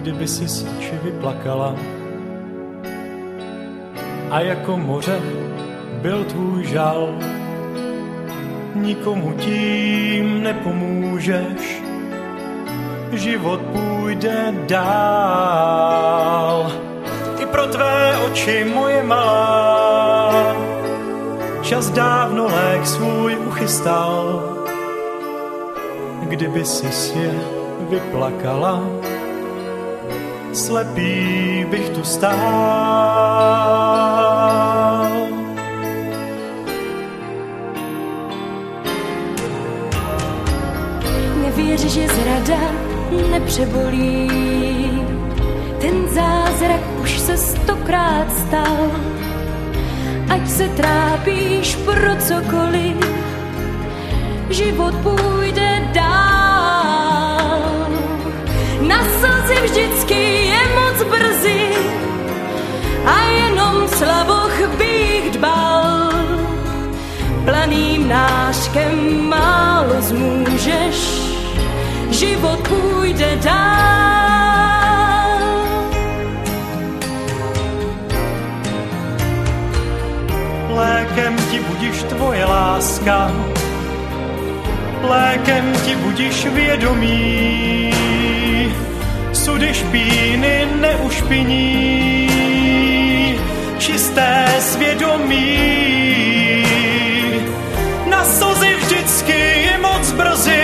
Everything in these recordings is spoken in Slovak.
kdyby si oči vyplakala. A jako moře byl tvůj žal, nikomu tím nepomůžeš, život půjde dál. I pro tvé oči, moje malá, čas dávno lék svůj uchystal. Kdyby si je vyplakala, slepý bych tu stál. Nevěř, že zrada nepřebolí, ten zázrak už se 100krát stal. Ať se trápíš pro cokoliv, život půjde dál. Na slzy vždycky je moc brzy a jenom slaboch bych dbal. Planým nářkem málo zmůžeš, život půjde dál. Lékem ti budiš tvoje láska, lékem ti budiš vědomí, sudy špíny neušpiní, čisté svědomí. Na slzy vždycky je moc brzy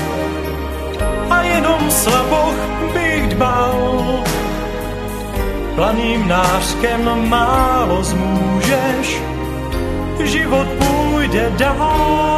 a jenom slaboch bych dbal. Planým nářkem málo zmůžeš, život půjde dál.